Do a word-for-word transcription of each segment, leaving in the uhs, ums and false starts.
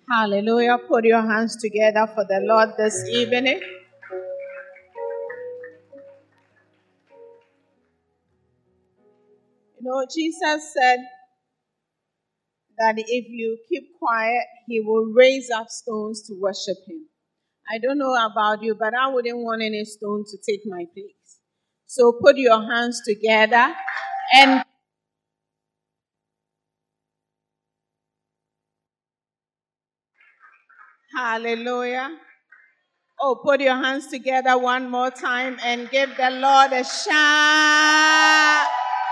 Hallelujah. Put your hands together for the Lord this evening. You know, Jesus said that if you keep quiet, he will raise up stones to worship him. I don't know about you, but I wouldn't want any stone to take my place. So put your hands together and hallelujah. Oh, put your hands together one more time and give the Lord a shout.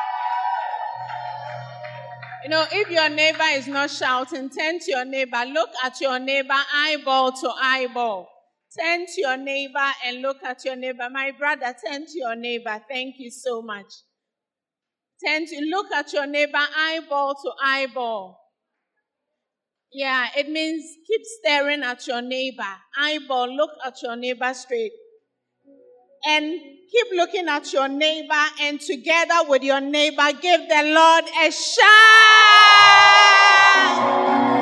You know, if your neighbor is not shouting, turn to your neighbor. Look at your neighbor eyeball to eyeball. Turn to your neighbor and look at your neighbor. My brother, turn to your neighbor. Thank you so much. Turn to look at your neighbor eyeball to eyeball. Yeah, it means keep staring at your neighbor. Eyeball, look at your neighbor straight. And keep looking at your neighbor, and together with your neighbor, give the Lord a shout.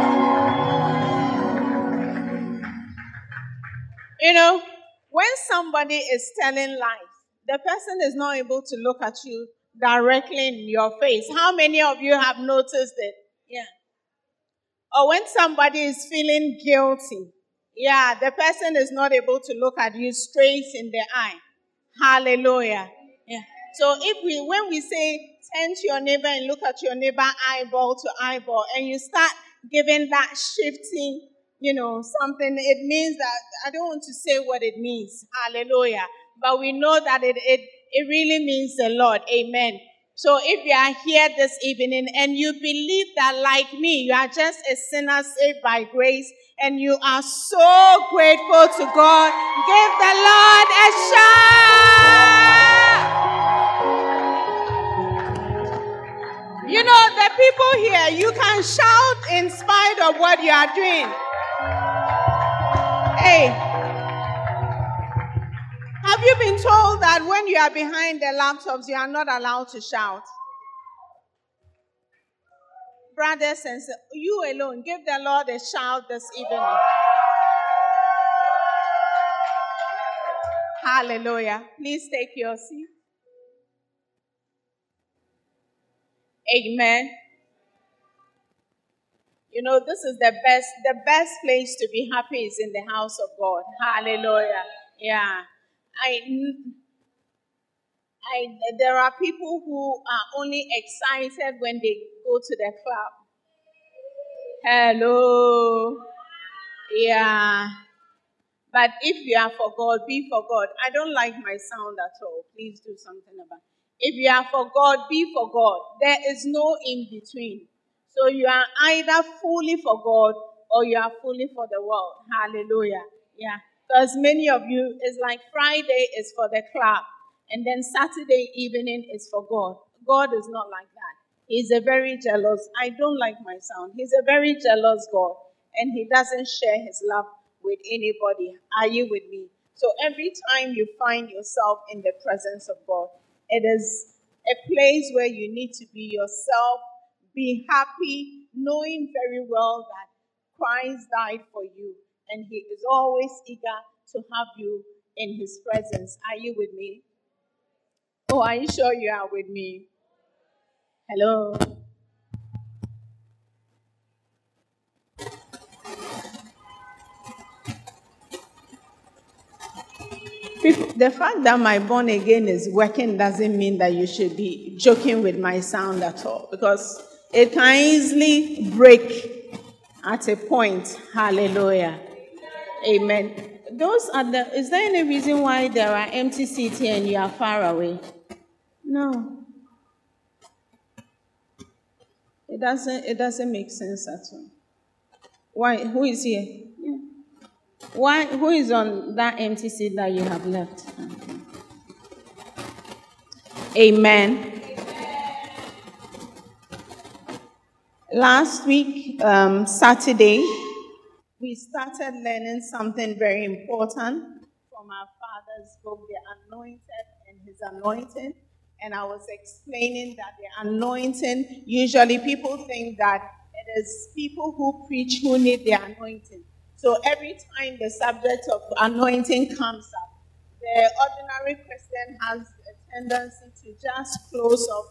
You know, when somebody is telling lies, the person is not able to look at you directly in your face. How many of you have noticed it? Yeah. Or when somebody is feeling guilty, yeah, the person is not able to look at you straight in the eye. Hallelujah. Yeah. So if we, when we say turn to your neighbor and look at your neighbor eyeball to eyeball, and you start giving that shifting, you know, something, it means that, I don't want to say what it means. Hallelujah. But we know that it, it, it really means the Lord. Amen. So if you are here this evening and you believe that, like me, you are just a sinner saved by grace, and you are so grateful to God, give the Lord a shout. You know, the people here, you can shout in spite of what you are doing. Hey, have you been told that when you are behind the laptops, you are not allowed to shout? Brothers and sisters, you alone, give the Lord a shout this evening. Hallelujah. Please take your seat. Amen. You know, this is the best, the best place to be happy is in the house of God. Hallelujah. Yeah. I, I, there are people who are only excited when they go to the club. Hello. Yeah. But if you are for God, be for God. I don't like my sound at all. Please do something about it. If you are for God, be for God. There is no in between. So you are either fully for God or you are fully for the world. Hallelujah. Yeah. Because many of you, it's like Friday is for the club, and then Saturday evening is for God. God is not like that. He's a very jealous. I don't like my sound. He's a very jealous God, and he doesn't share his love with anybody. Are you with me? So every time you find yourself in the presence of God, it is a place where you need to be yourself, be happy, knowing very well that Christ died for you, and he is always eager to have you in his presence. Are you with me? Oh, are you sure you are with me? Hello? People, the fact that my born again is working doesn't mean that you should be joking with my sound at all, because it can easily break at a point. Hallelujah. Amen. Those are the, is there any reason why there are empty seats here and you are far away? No. It doesn't, it doesn't make sense at all. Why? Who is here? Yeah. Why? Who is on that empty seat that you have left? Amen. Last week, um, Saturday, we started learning something very important from our Father's book, The Anointed and His Anointing. And I was explaining that the anointing, usually people think that it it is people who preach who need the anointing. So every time the subject of anointing comes up, the ordinary Christian has a tendency to just close off.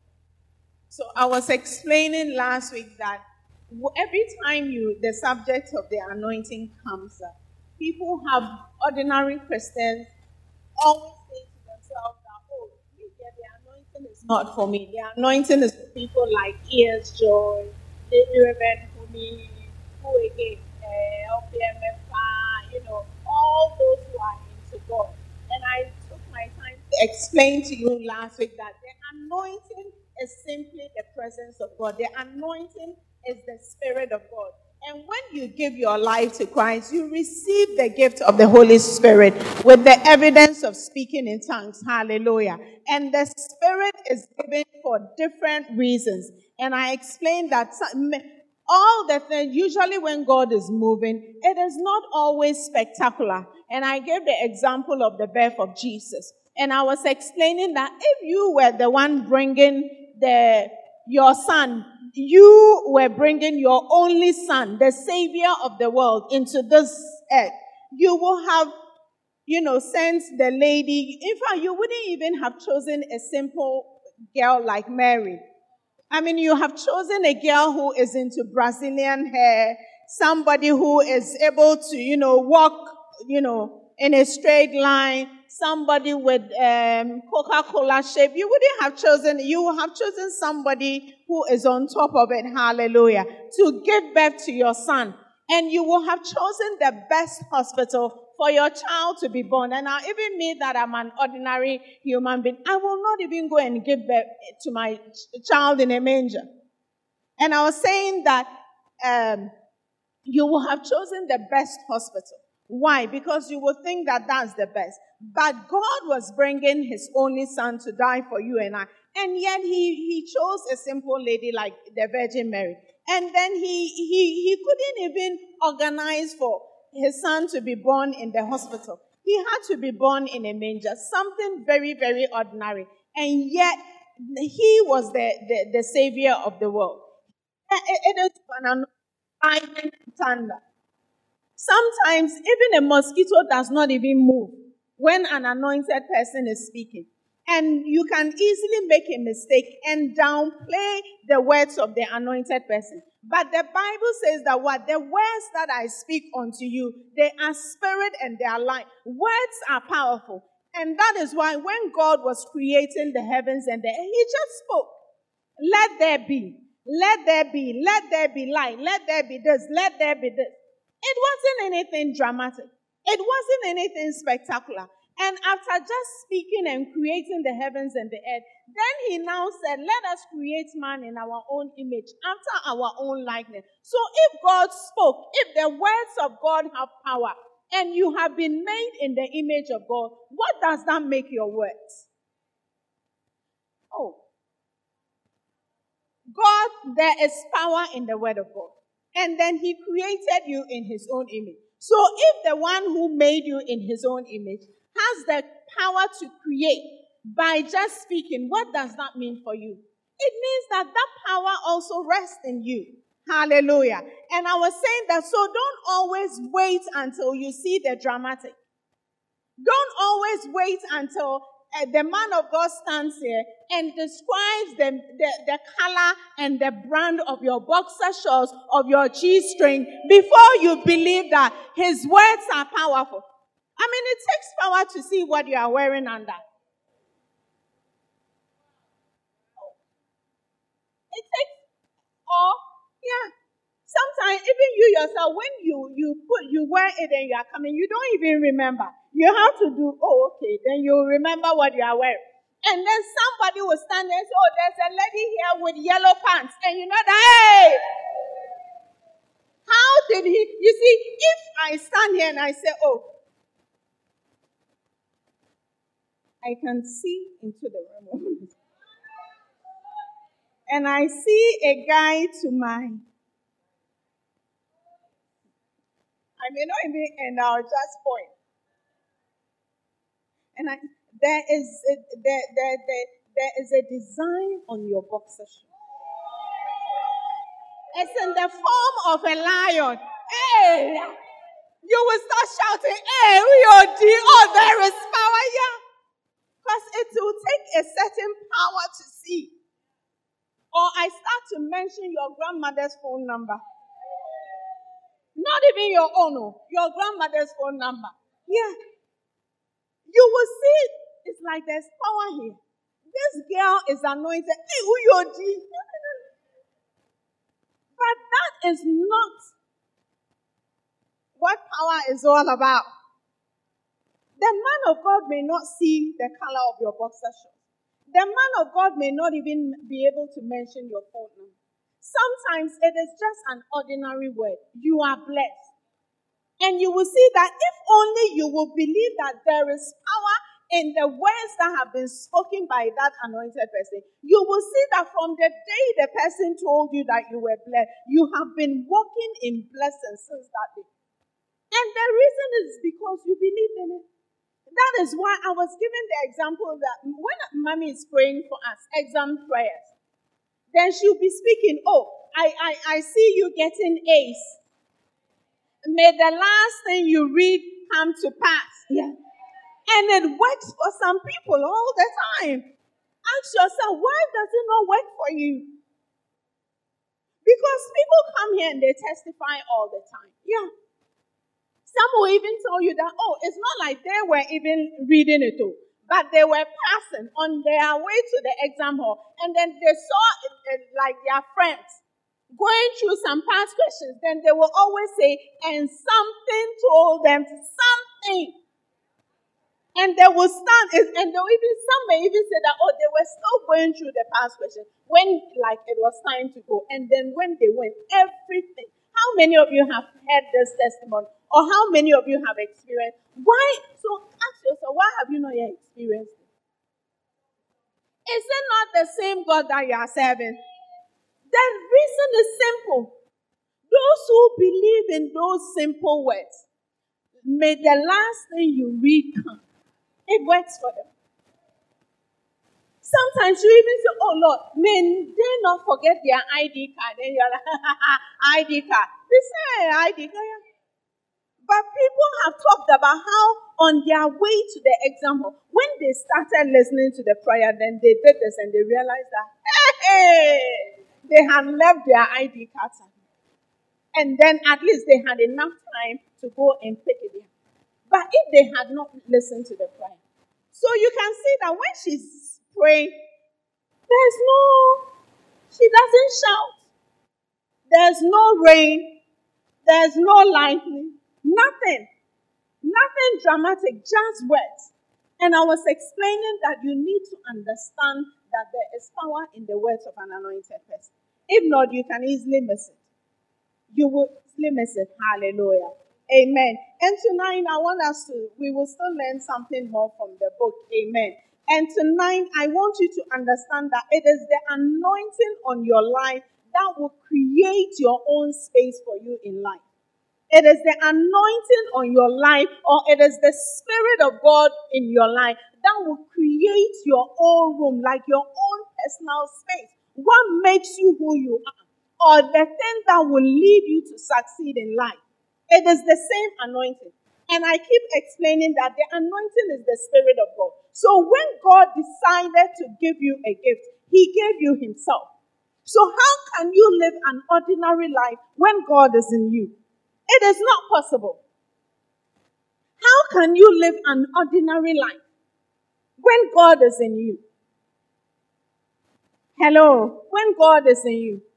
So I was explaining last week that every time you the subject of the anointing comes up, people have ordinary Christians always say to themselves that, oh, me, yeah, the anointing is not for me. The anointing is for people like E S. Joy, Lady Reverend Humi, who again, uh, L P M F, you know, all those who are into God. And I took my time to explain to you last week that the anointing is simply the presence of God. The anointing is the Spirit of God. And when you give your life to Christ, you receive the gift of the Holy Spirit with the evidence of speaking in tongues. Hallelujah. And the Spirit is given for different reasons. And I explained that all the things, usually when God is moving, it is not always spectacular. And I gave the example of the birth of Jesus. And I was explaining that if you were the one bringing the your son, you were bringing your only son, the Savior of the world, into this earth, you will have, you know, sent the lady. In fact, you wouldn't even have chosen a simple girl like Mary. I mean, you have chosen a girl who is into Brazilian hair, somebody who is able to, you know, walk, you know, in a straight line, somebody with um, Coca-Cola shape. You wouldn't have chosen, you would have chosen somebody who is on top of it, hallelujah, to give birth to your son. And you will have chosen the best hospital for your child to be born. And now, even me that I'm an ordinary human being, I will not even go and give birth to my ch- child in a manger. And I was saying that um, you will have chosen the best hospital. Why? Because you will think that that's the best. But God was bringing his only son to die for you and I. And yet he, he chose a simple lady like the Virgin Mary. And then he, he, he couldn't even organize for his son to be born in the hospital. He had to be born in a manger, something very, very ordinary. And yet he was the, the, the savior of the world. It, it is an anointing thunder. Sometimes even a mosquito does not even move when an anointed person is speaking. And you can easily make a mistake and downplay the words of the anointed person. But the Bible says that what? The words that I speak unto you, they are spirit and they are life. Words are powerful. And that is why when God was creating the heavens and the earth, he just spoke. Let there be. Let there be. Let there be light. Let there be this. Let there be this. It wasn't anything dramatic. It wasn't anything spectacular. And after just speaking and creating the heavens and the earth, then he now said, let us create man in our own image, after our own likeness. So if God spoke, if the words of God have power, and you have been made in the image of God, what does that make your words? Oh, God, there is power in the word of God. And then he created you in his own image. So if the one who made you in his own image has the power to create by just speaking, what does that mean for you? It means that that power also rests in you. Hallelujah. And I was saying that, so don't always wait until you see the dramatic. Don't always wait until uh, the man of God stands here and describes the, the, the color and the brand of your boxer shorts, of your G-string, before you believe that his words are powerful. I mean, it takes power to see what you are wearing under. It takes, or, yeah. Sometimes even you yourself, when you, you put, you wear it and you are coming, you don't even remember. You have to do, oh, okay, then you remember what you are wearing. And then somebody will stand there and say, oh, there's a lady here with yellow pants. And you know that, hey, how did he, you see, if I stand here and I say, oh, I can see into the room. And I see a guy to my, I may not even, and I'll just point. And I, there is a, there, there, there, there is a design on your boxer short. It's in the form of a lion. Hey! You will start shouting, hey, we are the, oh, there is power here. Because it will take a certain power to see. Or I start to mention your grandmother's phone number. Not even your own, your grandmother's phone number. Yeah. You will see, it's like there's power here. This girl is anointed. Hey, who you are? But that is not what power is all about. The man of God may not see the color of your boxer shorts. The man of God may not even be able to mention your phone number. Sometimes it is just an ordinary word. You are blessed. And you will see that if only you will believe that there is power in the words that have been spoken by that anointed person, you will see that from the day the person told you that you were blessed, you have been walking in blessings since that day. And the reason is because you believed in it. That is why I was given the example that when mommy is praying for us, exam prayers, then she'll be speaking, oh, I, I, I see you getting A's. May the last thing you read come to pass. Yeah. And it works for some people all the time. Ask yourself, why does it not work for you? Because people come here and they testify all the time. Yeah. Some will even tell you that, oh, it's not like they were even reading it all, but they were passing on their way to the exam hall, and then they saw it, it, like their friends going through some past questions. Then they will always say, and something told them to something. And they will stand, and they'll even, some may even say that, oh, they were still going through the past questions when, like, it was time to go. And then when they went, everything. How many of you have heard this testimony? Or how many of you have experienced? Why? So ask yourself, why have you not yet experienced it? Is it not the same God that you are serving? The reason is simple. Those who believe in those simple words, may the last thing you read come. It works for them. Sometimes you even say, oh Lord, may they not forget their I D card. And you're like, I D card. They say I D card. But people have talked about how on their way to the exam hall, when they started listening to the prayer, then they did this and they realized that, hey, they had left their I D cards. And then at least they had enough time to go and pick it up. But if they had not listened to the prayer, so you can see that when she's praying, there's no, she doesn't shout. There's no rain. There's no lightning. Nothing. Nothing dramatic, just words. And I was explaining that you need to understand that there is power in the words of an anointed person. If not, you can easily miss it. You will easily miss it. Hallelujah. Amen. And tonight, I want us to, we will still learn something more from the book. Amen. And tonight, I want you to understand that it is the anointing on your life that will create your own space for you in life. It is the anointing on your life, or it is the Spirit of God in your life that will create your own room, like your own personal space. What makes you who you are, or the thing that will lead you to succeed in life. It is the same anointing. And I keep explaining that the anointing is the Spirit of God. So when God decided to give you a gift, He gave you Himself. So how can you live an ordinary life when God is in you? It is not possible. How can you live an ordinary life when God is in you? Hello? When God is in you.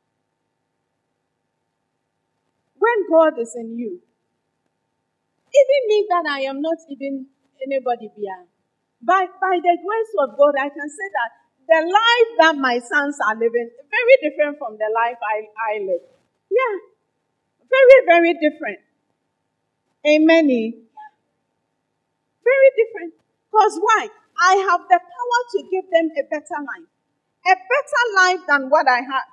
When God is in you. Even me that I am not even anybody beyond. By, by the grace of God, I can say that the life that my sons are living is very different from the life I, I live. Yeah. Very, very different. Amen. Very different. Because why? I have the power to give them a better life. A better life than what I had.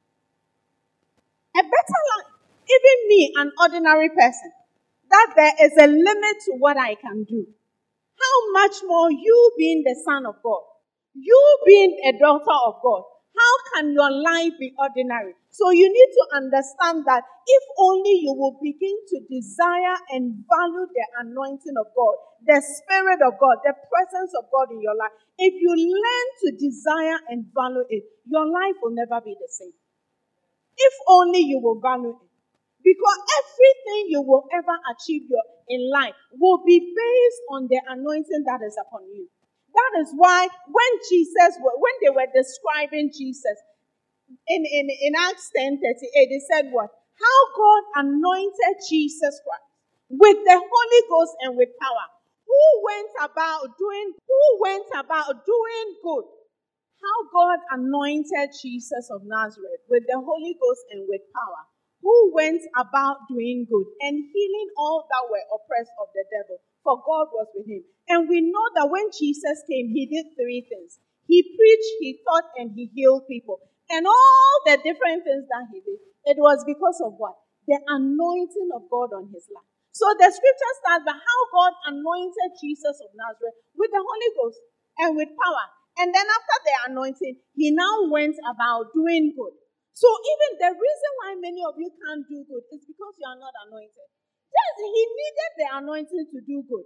A better life. Even me, an ordinary person. That there is a limit to what I can do. How much more you being the son of God? You being a daughter of God. How can your life be ordinary? So you need to understand that if only you will begin to desire and value the anointing of God, the Spirit of God, the presence of God in your life, if you learn to desire and value it, your life will never be the same. If only you will value it. Because everything you will ever achieve your, in life will be based on the anointing that is upon you. That is why when Jesus, when they were describing Jesus, in, in, in Acts ten thirty-eight, they said what? How God anointed Jesus Christ with the Holy Ghost and with power. Who went about doing, who went about doing good? How God anointed Jesus of Nazareth with the Holy Ghost and with power. Who went about doing good and healing all that were oppressed of the devil, for God was with him. And we know that when Jesus came, he did three things. He preached, he taught, and he healed people. And all the different things that he did, it was because of what? The anointing of God on his life. So the scripture starts by how God anointed Jesus of Nazareth with the Holy Ghost and with power. And then after the anointing, he now went about doing good. So even the reason why many of you can't do good is because you are not anointed. Yes, he needed the anointing to do good.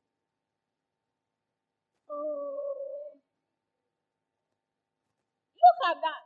Oh, look at that.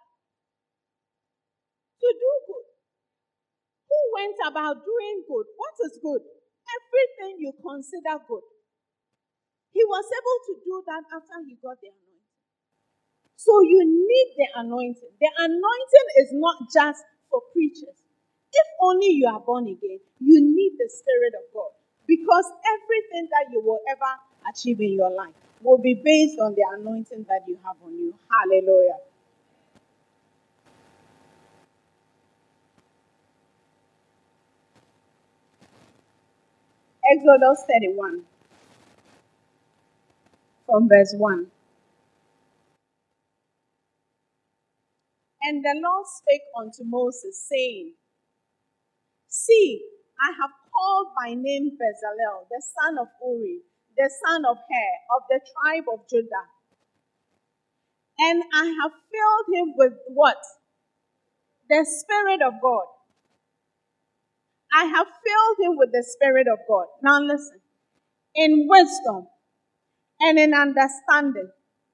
To do good. Who went about doing good? What is good? Everything you consider good. He was able to do that after he got the anointing. So you need the anointing. The anointing is not just for preachers. If only you are born again, you need the Spirit of God. Because everything that you will ever achieve in your life will be based on the anointing that you have on you. Hallelujah. Exodus thirty-one, from verse one. And the Lord spake unto Moses, saying, See, I have called by name Bezalel, the son of Uri, the son of Hur, of the tribe of Judah. And I have filled him with what? The Spirit of God. I have filled him with the Spirit of God. Now listen. In wisdom and in understanding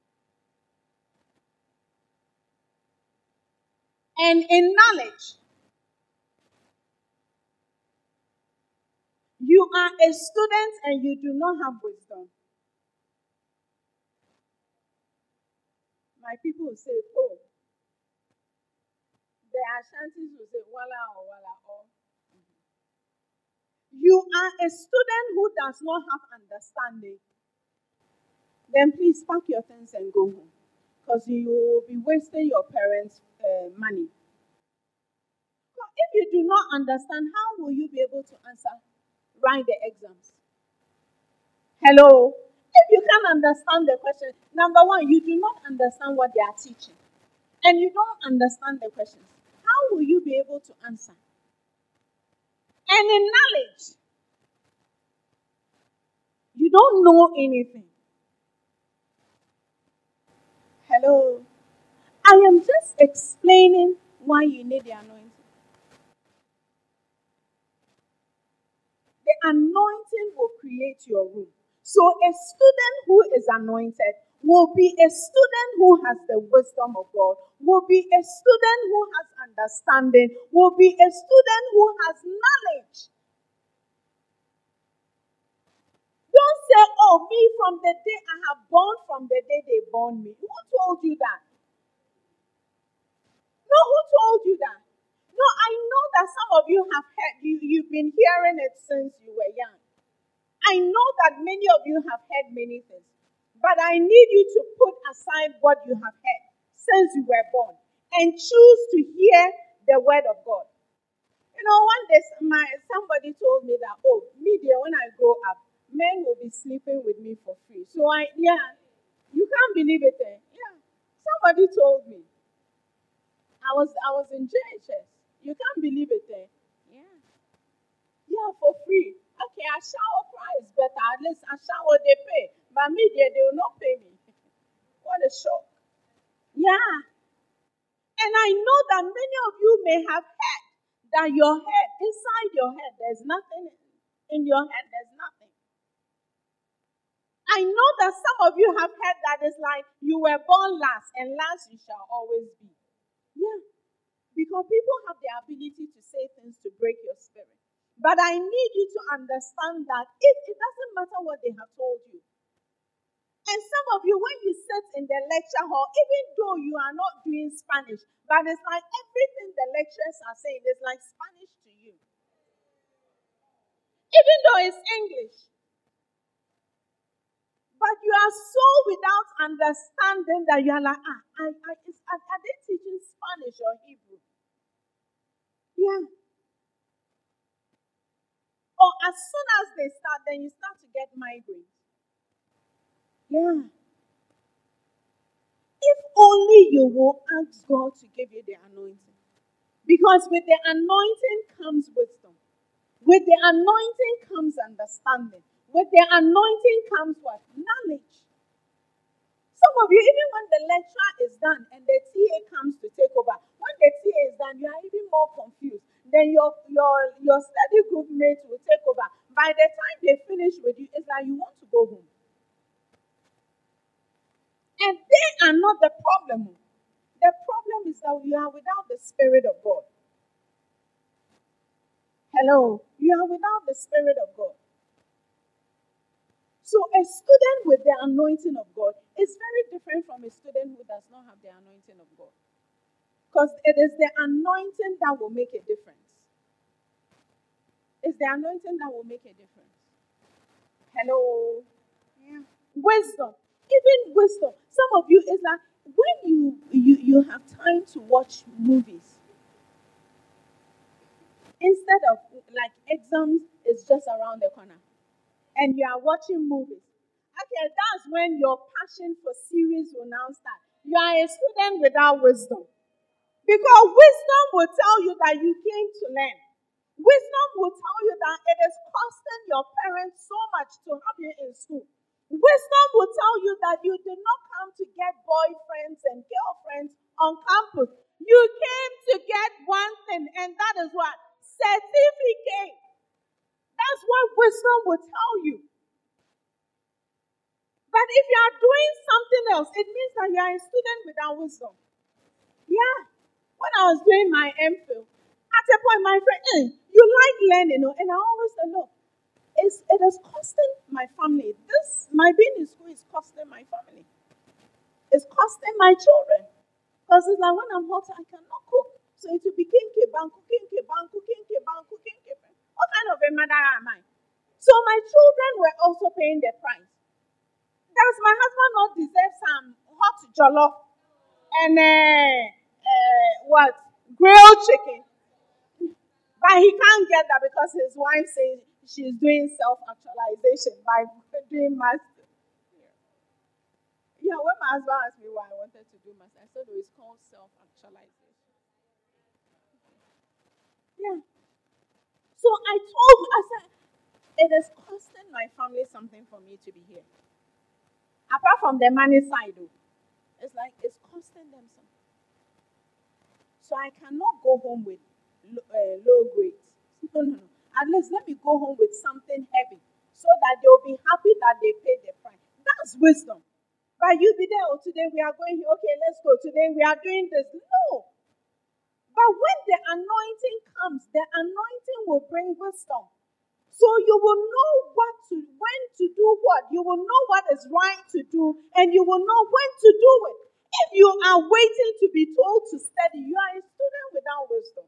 and in knowledge. You are a student and you do not have wisdom. My people will say, oh, the Ashantis will say, wala or wala or. You are a student who does not have understanding. Then please pack your things and go home. Because you will be wasting your parents' uh, money. So if you do not understand, how will you be able to answer, write the exams? Hello? If you can't understand the question, number one, you do not understand what they are teaching. And you don't understand the questions. How will you be able to answer? And in knowledge, you don't know anything. Hello? I am just explaining why you need the anointing. The anointing will create your room. So a student who is anointed will be a student who has the wisdom of God, will be a student who has understanding, will be a student who has knowledge. Don't say, oh, me from the day I have born, from the day they born me. Who told you that? No, who told you that? No, I know that some of you have heard, you, you've been hearing it since you were young. I know that many of you have heard many things. But I need you to put aside what you have heard since you were born and choose to hear the word of God. You know, one day my, somebody told me that, oh, me dear, when I grow up, men will be sleeping with me for free. So I, yeah, you can't believe it. Eh? Yeah, somebody told me. I was, I was in J H S. You can't believe it. Eh? Yeah, yeah, for free. Okay, a shower price better. At least a shower they pay. But me dear, they will not pay me. What a shock. Yeah. And I know that many of you may have heard that your head, inside your head, there's nothing. In your head, there's nothing. I know that some of you have heard that it's like you were born last, and last you shall always be. Yeah. Because people have the ability to say things to break your spirit. But I need you to understand that if it doesn't matter what they have told you. And some of you, when you sit in the lecture hall, even though you are not doing Spanish, but it's like everything the lecturers are saying is like Spanish to you. Even though it's English. But you are so without understanding that you are like, ah, I, I, is, are, are they teaching Spanish or Hebrew? Yeah. Or as soon as they start, then you start to get migraines. Yeah. If only you will ask God to give you the anointing. Because with the anointing comes wisdom. With the anointing comes understanding. With the anointing comes what? Knowledge. Some of you, even when the lecture is done and the T A comes to take over, when the T A is done, you are even more confused. Then your, your, your study group mates will take over. By the time they finish with you, it's like you want to go home. And they are not the problem. The problem is that you are without the Spirit of God. Hello? You are without the Spirit of God. So a student with the anointing of God is very different from a student who does not have the anointing of God. Because it is the anointing that will make a difference. It's the anointing that will make a difference. Hello? Yeah. Wisdom. Even wisdom. Some of you, is that when you, you, you have time to watch movies, instead of like exams is just around the corner, and you are watching movies, okay, that's when your passion for series will now start. You are a student without wisdom. Because wisdom will tell you that you came to learn. Wisdom will tell you that it is costing your parents so much to have you in school. Wisdom will tell you that you did not come to get boyfriends and girlfriends on campus. You came to get one thing, and that is what? Certificate. That's what wisdom will tell you. But if you are doing something else, it means that you are a student without wisdom. Yeah. When I was doing my MPhil, at a point, my friend, hey, you like learning, and I always said, look, it's, it is costing my family. This, my being in school is costing my family. It's costing my children. Because it's like when I'm hot, I cannot cook. So it will be kinky bang, cooking, bang, cooking, bang, cooking, bang. What kind of a mother am I? So my children were also paying the price. Does my husband not deserve some hot jollof and uh, uh, what? Grilled chicken? But he can't get that because his wife says she's doing self-actualization by doing master. Yeah, when my husband asked me why I wanted to do master, I said oh, it's called self-actualization. Yeah. So I told, I said, it is costing my family something for me to be here. Apart from the money side, though, it's like it's costing them something. So I cannot go home with uh, low grades. No, no, no. At least let me go home with something heavy so that they'll be happy that they paid the price. That's wisdom. But you be there, oh, today we are going here. Okay, let's go. Today we are doing this. No. But when the anointing comes, the anointing will bring wisdom. So you will know what to, when to do what. You will know what is right to do, and you will know when to do it. If you are waiting to be told to study, you are a student without wisdom.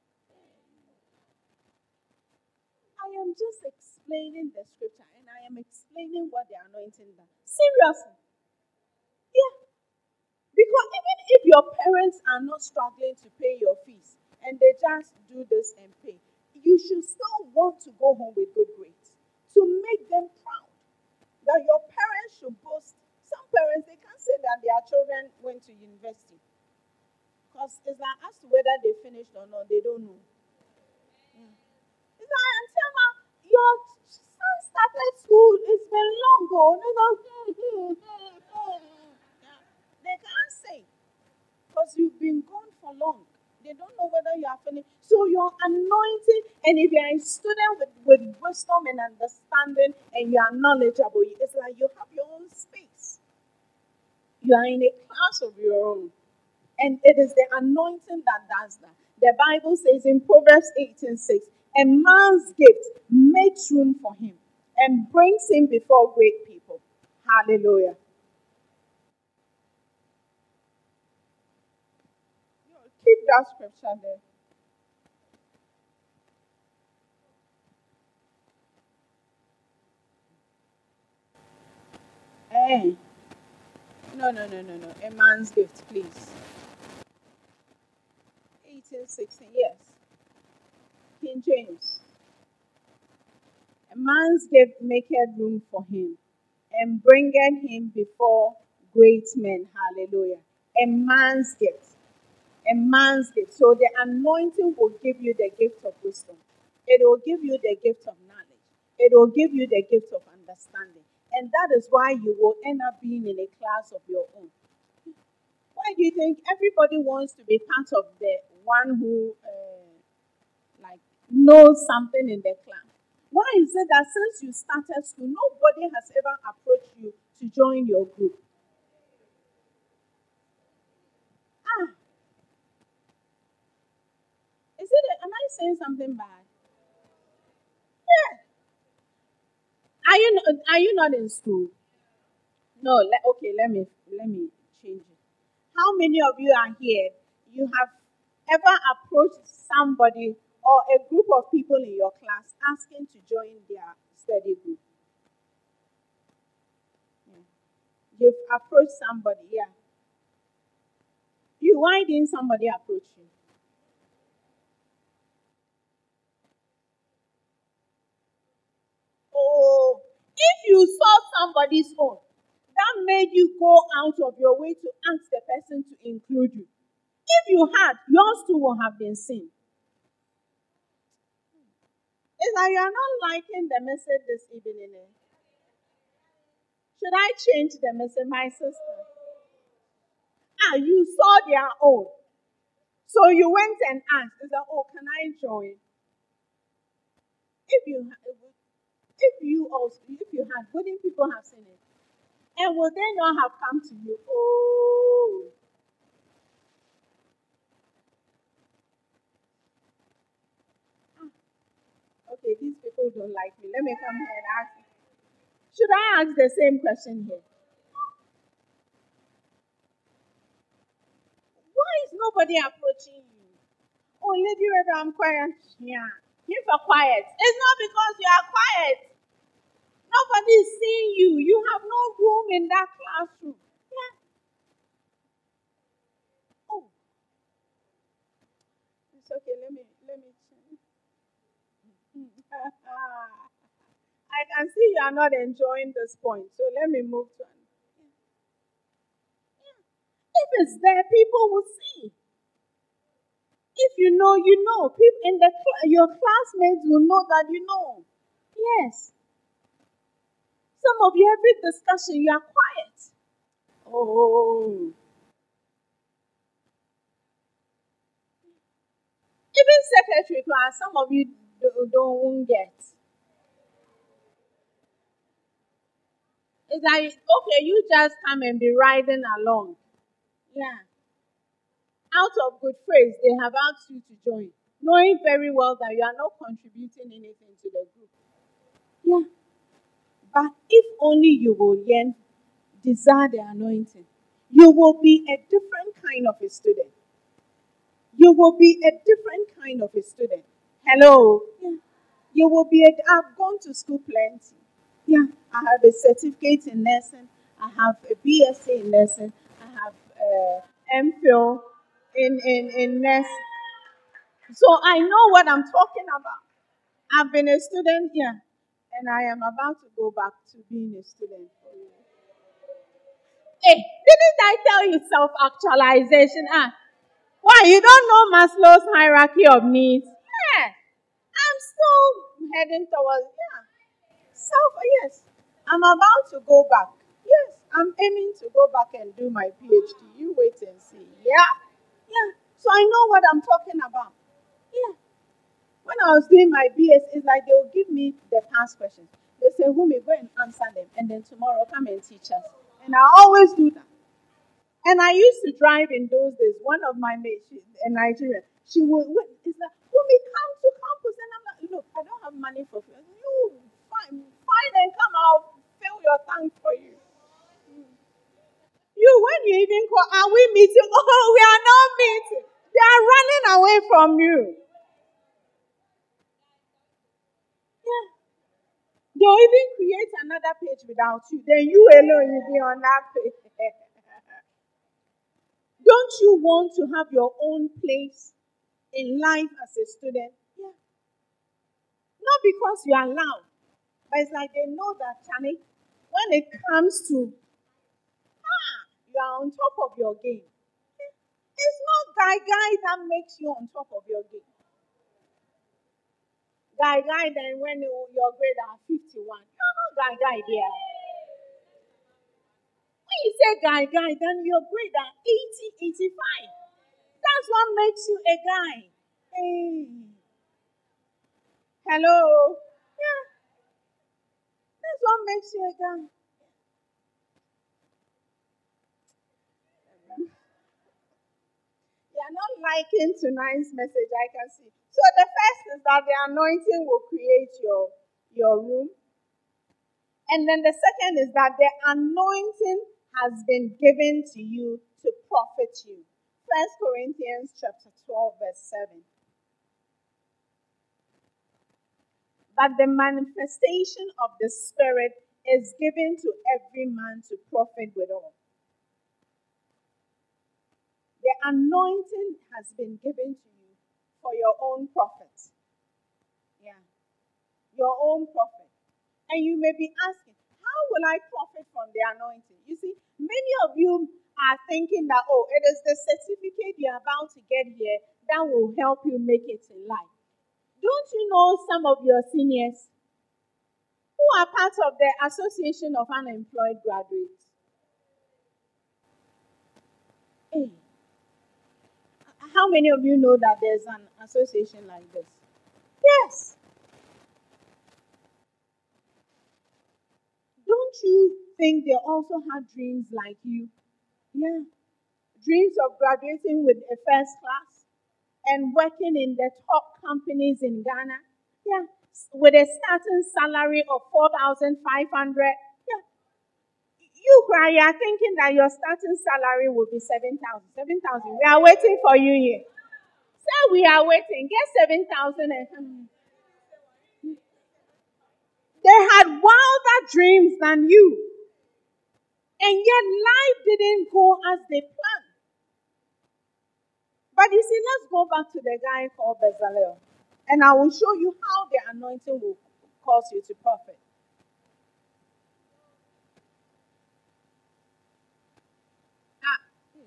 I am just explaining the scripture, and I am explaining what the anointing does. Seriously. Yeah. Because even if your parents are not struggling to pay your fees, and they just do this and pay, you should still want to go home with good grades to make them proud. That your parents should boast. Some parents, they can't say that their children went to university. Because it's like as to whether they finished or not, they don't know. Mm. It's like, until now, your son started school, it's been long ago. They go, hmm, hmm, hmm, hmm. They can't say. Because you've been gone for along. They don't know whether you are finished. So your anointing, and if you are a student with, with wisdom and understanding and you are knowledgeable, it's like you have your own space. You are in a class of your own. And it is the anointing that does that. The Bible says in Proverbs eighteen six, a man's gift makes room for him and brings him before great people. Hallelujah. Keep that scripture there. Eh. No, no, no, no, no. A man's gift, please. eighteen sixteen, yes. King James. A man's gift maketh room for him and bringeth him before great men. Hallelujah. A man's gift. A man's gift. So the anointing will give you the gift of wisdom. It will give you the gift of knowledge. It will give you the gift of understanding. And that is why you will end up being in a class of your own. Why do you think everybody wants to be part of the one who uh, like knows something in the class? Why is it that since you started school, nobody has ever approached you to join your group? Ah, is it? Am I saying something bad? Yeah. Are you not, are you not in school? No. Le, okay. Let me let me change it. How many of you are here? You have ever approached somebody or a group of people in your class asking to join their study group? Yeah. You've approached somebody, yeah. You, why didn't somebody approach you? Oh, if you saw somebody's own, that made you go out of your way to ask the person to include you. If you had, yours too will have been seen. It's like you are not liking the message this evening. Eh? Should I change the message, my sister? Ah, you saw their own. So you went and asked, is that, oh, can I join? If you if you also if you had, wouldn't people have seen it? And would they not have come to you? Oh, okay, these people don't like me. Let me come here and ask. Should I ask the same question here? Why is nobody approaching you? Oh, Lady Rebecca, I'm quiet. Yeah. You for quiet. It's not because you are quiet. Nobody is seeing you. You have no room in that classroom. Yeah. Oh, it's okay. Let me let me change. I can see you are not enjoying this point. So let me move to an. Yeah. If it's there, people will see. If you know, you know. People in the cl- your classmates will know that you know. Yes. Some of you, every discussion, you are quiet. Oh. Even secretary class, some of you do- don't get. It's like, okay, you just come and be riding along. Yeah. Out of good faith, they have asked you to join, knowing very well that you are not contributing anything to the group. Yeah. But if only you will yearn, desire the anointing, you will be a different kind of a student. You will be a different kind of a student. Hello? Yeah. You will be a, I've gone to school plenty. Yeah. I have a certificate in nursing. I have a B S c in nursing. I have uh, M Phil in, in, in nursing. So I know what I'm talking about. I've been a student here, and I am about to go back to being a student. Hey, didn't I tell you self-actualization? Ah, why, you don't know Maslow's hierarchy of needs? Yeah, I'm still heading towards, yeah, self, yes. I'm about to go back. Yes, I'm aiming to go back and do my PhD. You wait and see. Yeah, yeah. So I know what I'm talking about. Yeah. When I was doing my B S, it's like they'll give me the past questions. They say, Wumi, go and answer them. And then tomorrow come and teach us. And I always do that. And I used to drive in those days. One of my mates, she's a Nigerian, she would, is like, Wumi, come to campus. And I'm like, look, I don't have money for fuel. You, fine, fine and come, I'll fill your tank for you. You, when you even call, are we meeting? Oh, we are not meeting. They are running away from you. Yeah. They'll even create another page without you. Then you alone, you'll be on that page. Don't you want to have your own place in life as a student? Yeah. Not because you are loud, but it's like they know that, Chani, when it comes to, ah, you are on top of your game. It's not guy guy that makes you on top of your game. Guy guy, then when you, your grade are fifty-one, you're not guy guy there. When you say guy guy, then your grade are eighty, eighty-five. That's what makes you a guy. Hey. Hello. Yeah. That's what makes you a guy. You are not liking tonight's message, I can see. So the first is that the anointing will create your, your room. And then the second is that the anointing has been given to you to profit you. First Corinthians chapter twelve, verse seven. But the manifestation of the Spirit is given to every man to profit withal. The anointing has been given to you for your own profit. Yeah. Your own profit. And you may be asking, how will I profit from the anointing? You see, many of you are thinking that, oh, it is the certificate you're about to get here that will help you make it in life. Don't you know some of your seniors who are part of the Association of Unemployed Graduates? Hey, how many of you know that there's an association like this? Yes. Don't you think they also had dreams like you? Yeah. Dreams of graduating with a first class and working in the top companies in Ghana. Yeah. With a starting salary of four thousand five hundred. Yeah. You cry, you are thinking that your starting salary will be seven thousand. seven thousand. We are waiting for you here. Say we are waiting. Get seven thousand and come. They had wilder dreams than you. And yet life didn't go as they planned. But you see, let's go back to the guy called Bezalel. And I will show you how the anointing will cause you to profit. Ah.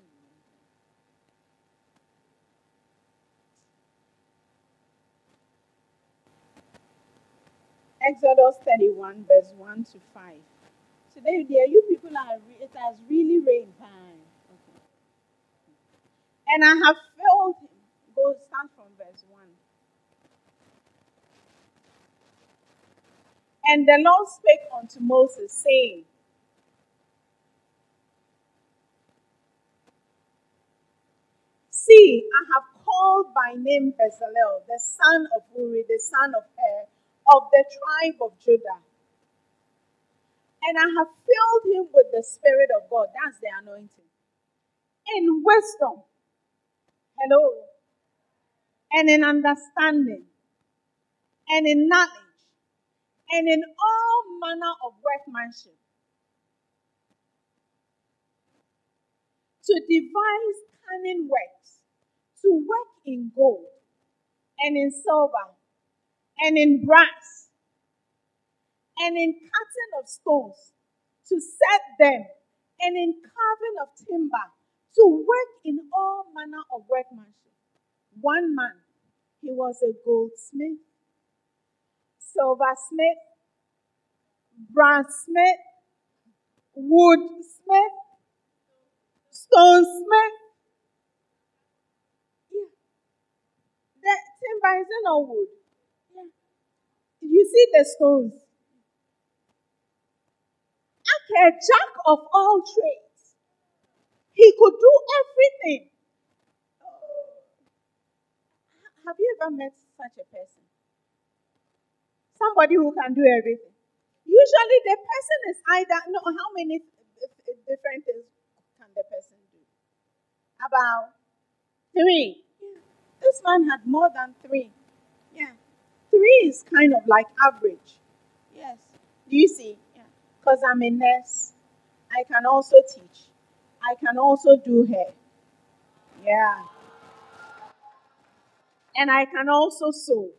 Exodus thirty-one, verse one to five. Today, dear, you people are, it has really rained time. Okay. And I have filled him. Go start from verse one. And the Lord spake unto Moses, saying, See, I have called by name Bezalel, the son of Uri, the son of Er, of the tribe of Judah. And I have filled him with the Spirit of God. That's the anointing. In wisdom. Hello. And in understanding. And in knowledge. And in all manner of workmanship. To devise cunning works. To work in gold. And in silver. And in brass. And in cutting of stones, to set them, and in carving of timber, to work in all manner of workmanship. One man, he was a goldsmith, silversmith, bronzesmith, woodsmith, stonesmith. timber, is it not wood? Yeah. You see the stones. A jack of all trades. He could do everything. Have you ever met such a person? Somebody who can do everything. Usually the person is either, no, how many different things can the person do? About three. Yeah. This man had more than three. Yeah. Three is kind of like average. Yes. Do you see? Yeah. Because I'm a nurse. I can also teach. I can also do hair. Yeah. And I can also sew.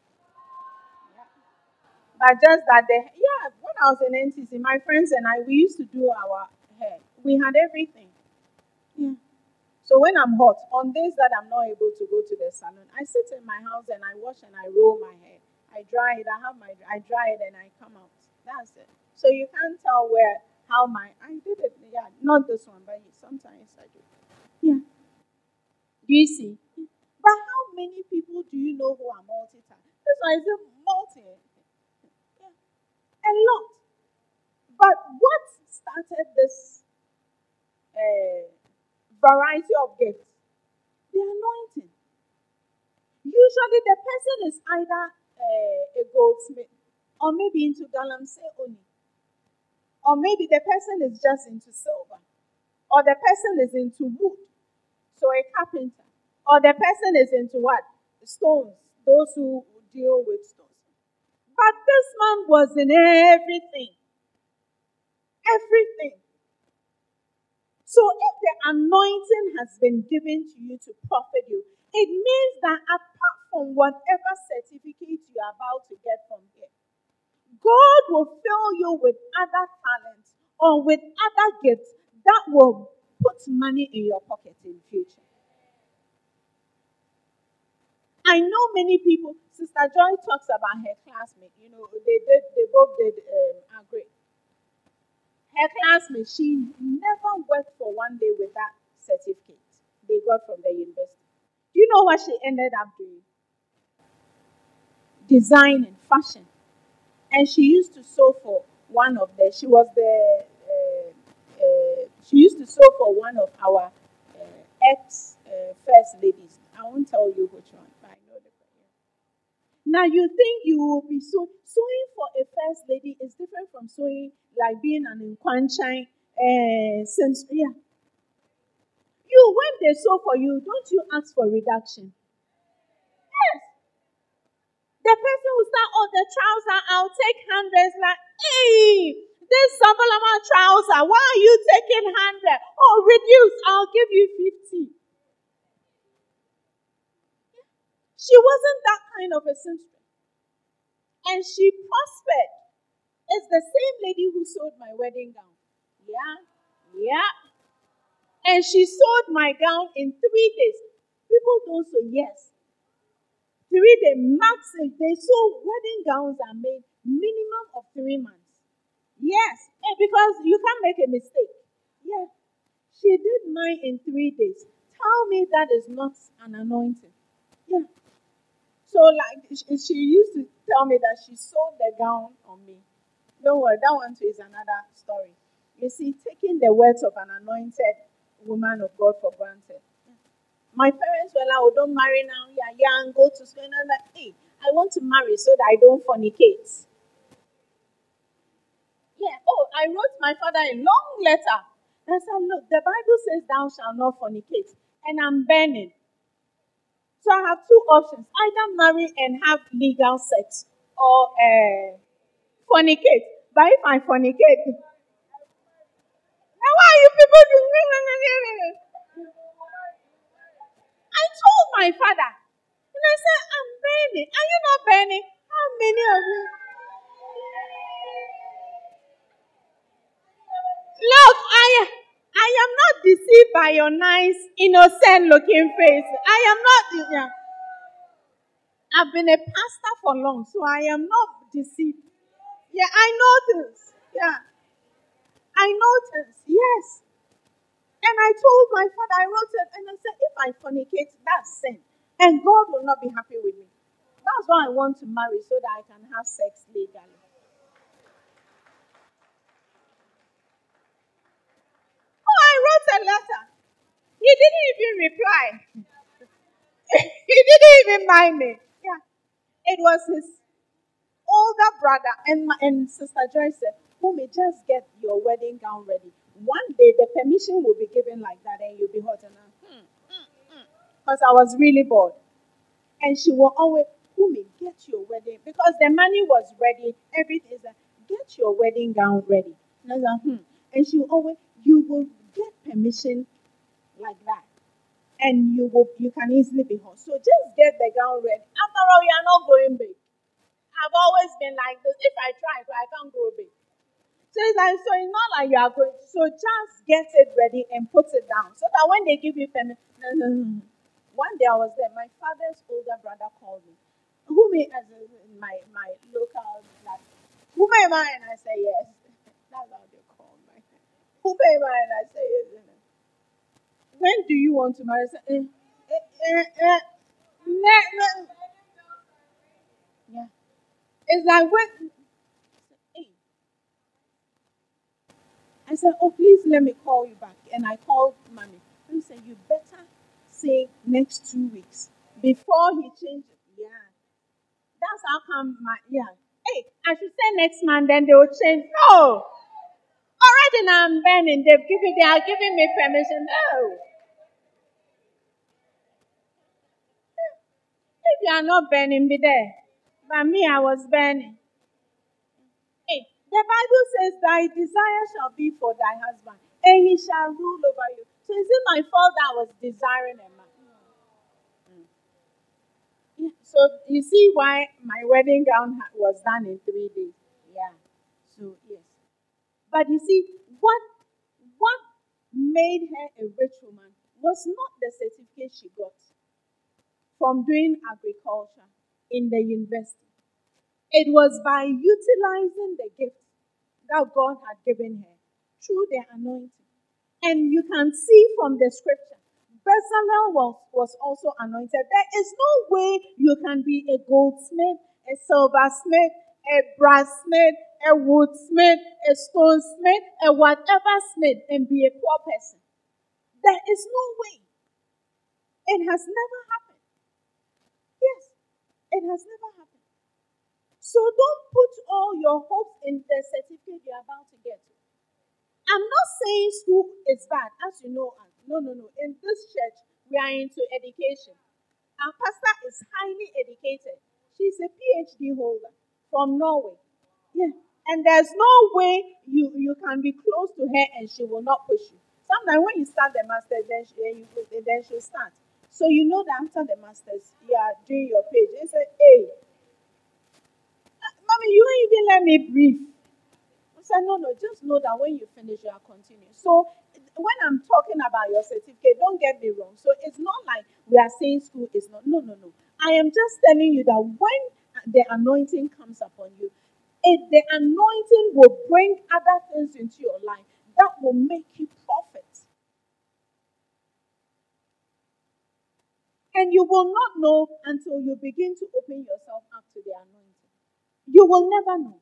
But just that the yeah, when I was in N T C, my friends and I, we used to do our hair. We had everything. Yeah. So when I'm hot, on days that I'm not able to go to the salon, I sit in my house and I wash and I roll my hair. I dry it. I have my I dry it and I come out. That's it. So you can't tell where how my I did it. Yeah, not this one, but sometimes I do. Yeah. Do you see? But how many people do you know who are multitasking? This one is a multi. Yeah. A lot. But what started this uh, variety of gifts? The anointing. Usually the person is either uh, a goldsmith or maybe into galamsey only. Or maybe the person is just into silver. Or the person is into wood. So a carpenter. Or the person is into what? Stones. Those who deal with stones. But this man was in everything. Everything. So if the anointing has been given to you to profit you, it means that apart from whatever certificate you are about to get from here, God will fill you with other talents or with other gifts that will put money in your pocket in the future. I know many people. Sister Joy talks about her classmate. You know, they did. They both did um, agri. Her classmate, she never worked for one day with that certificate they got from the university. Do you know what she ended up doing? Design and fashion. And she used to sew for one of the. She was the. Uh, uh, she used to sew for one of our uh, ex uh, first ladies. I won't tell you which one, but I know the. Now you think you will be sewing. Sewing for a first lady is different from sewing like being an Nkwanchai uh, since yeah. You when they sew for you, don't you ask for reduction? Yes. The person will start, oh, the trouser, I'll take hundreds. Like, hey, this double amount trouser, why are you taking hundred? Oh, reduce, I'll give you fifty. She wasn't that kind of a seamstress. And she prospered. It's the same lady who sewed my wedding gown. Yeah, yeah. And she sewed my gown in three days. People don't say yes. Three days, maximum. They sew wedding gowns are made minimum of three months. Yes, and because you can't make a mistake. Yes, she did mine in three days. Tell me that is not an anointing. Yeah. So like she used to tell me that she sewed the gown on me. Don't worry, that one too is another story. You see, taking the words of an anointed woman of God for granted. My parents were like, oh, don't marry now, you're young, go to school. And I'm like, hey, I want to marry so that I don't fornicate. Yeah, oh, I wrote my father a long letter. I said, look, the Bible says thou shalt not fornicate. And I'm burning. So I have two options. Either marry and have legal sex or uh, fornicate. But if I fornicate, now why are you people doing? I told my father. And I said, I'm burning. Are you not burning? How many of you? Look, I, I am not deceived by your nice, innocent looking face. I am not. Yeah. I've been a pastor for long, so I am not deceived. Yeah, I know this. Yeah. I know this. Yes. And I told my father, I wrote it, and I said, if I fornicate, that's sin. And God will not be happy with me. That's why I want to marry, so that I can have sex legally. Oh, I wrote a letter. He didn't even reply. He didn't even mind me. Yeah. It was his older brother, and, my, and Sister Joyce said, who may just get your wedding gown ready. One day the permission will be given like that, and you'll be hot enough. Because I was really bored. And she will always, who may get your wedding, because the money was ready, everything is like, get your wedding gown ready. And I was like, hmm. And she will always, you will get permission like that. And you will, you can easily be hot. So just get the gown ready. After all, you are not going big. I've always been like this. If I try, I can't grow big. So it's like, so it's not like you are going. So just get it ready and put it down, so that when they give you permission. One day I was there. My father's older brother called me. Who may, as in my my local, like, who may I? And I say yes. That's how they call me. Who may I? And I say yes. When do you want to marry? I say, eh, eh, eh, eh, ne- ne- yeah. It's like when. Hey. I said, oh, please let me call you back. And I called mommy. And he said, you better say next two weeks before he changes. Yeah. That's how come my, yeah. Hey, I should say next month, then they will change. No. Already now I'm burning. They've given, they are giving me permission. No. If you are not burning, be there. But me, I was burning. Hey, the Bible says, thy desire shall be for thy husband, and he shall rule over you. So is it my fault that I was desiring a man? Yeah. So you see why my wedding gown ha- was done in three days. Yeah. So yes. But you see, what what made her a rich woman was not the certificate she got from doing agriculture in the university. It was by utilizing the gift that God had given her through the anointing. And you can see from the scripture, Bezalel was, was also anointed. There is no way you can be a goldsmith, a silversmith, a brassmith, a woodsmith, a stonesmith, a whatever smith, and be a poor person. There is no way. It has never happened. Yes, it has never happened. So don't put all your hopes in the certificate you're about to get. I'm not saying school is bad, as you know. No, no, no. In this church, we are into education. Our pastor is highly educated. She's a PhD holder from Norway. Yeah. And there's no way you, you can be close to her and she will not push you. Sometimes when you start the master's, then, she, you, then she'll start. So you know that after the master's, you are doing your page. They say, hey, uh, mommy, you won't even let me breathe. I said, no, no, just know that when you finish, you are continuing. So when I'm talking about your certificate, don't get me wrong. So it's not like we are saying school is not. No, no, no. I am just telling you that when the anointing comes upon you, it, the anointing will bring other things into your life that will make you profit. And you will not know until you begin to open yourself up to the anointing. You will never know.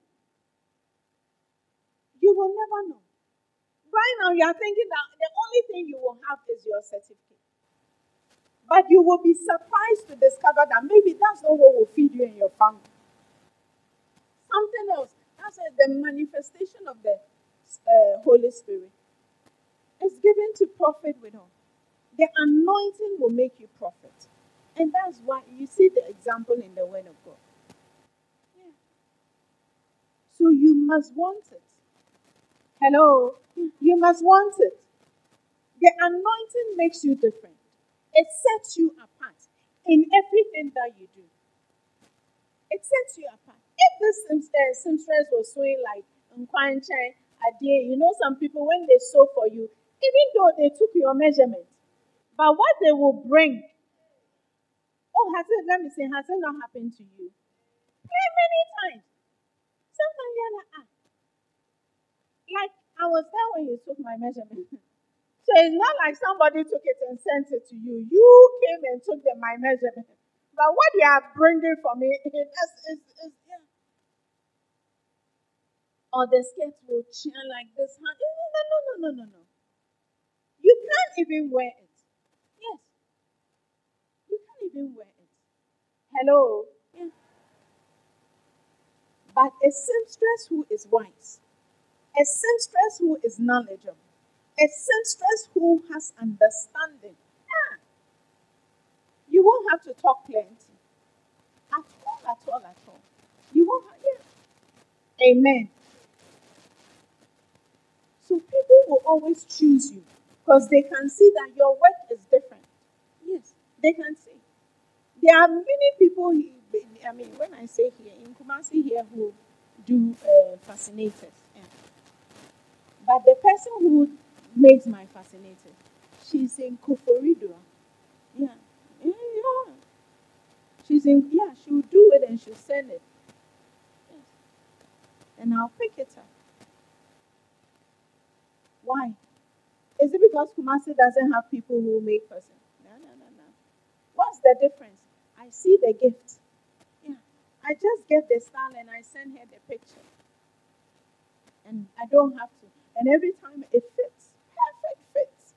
You will never know. Right now, you are thinking that the only thing you will have is your certificate. But you will be surprised to discover that maybe that's not what will feed you and your family. Something else. That's the manifestation of the uh, Holy Spirit. It's given to profit with all. The anointing will make you profit. And that's why you see the example in the Word of God. Yeah. So you must want it. Hello? You must want it. The anointing makes you different. It sets you apart in everything that you do. It sets you apart. If this uh, seamstress was sewing like Nkwanche, Adie, you know, some people, when they sew for you, even though they took your measurement, but what they will bring, oh, has it, let me say, has it not happened to you? Many, many times. Sometimes you're like, ah, like I was there when you took my measurement. So it's not like somebody took it and sent it to you. You came and took the, my measurement. But what you are bringing for me is, is, is yeah. Or the skirt will chain like this. No, no, no, no, no, no, no. You can't even wear it. Yes. You can't even wear it. Hello? Yeah. But a seamstress who is wise, a seamstress who is knowledgeable, a seamstress who has understanding, yeah, you won't have to talk plenty. At all, at all, at all. You won't have, yeah. Amen. So people will always choose you because they can see that your work is different. Yes, they can see. There are many people, I mean, when I say here, in Kumasi here, who do uh, fascinators. Yeah. But the person who makes my fascinator, she's in Koforido. Yeah. Yeah, yeah. She's in, yeah, she'll do it and she'll send it. Yes. And I'll pick it up. Why? Is it because Kumasi doesn't have people who make fascinator? No, no, no, no. What's the difference? I see the gift. Yeah. I just get the style and I send her the picture. And I don't have to. And every time it fits. Perfect fits.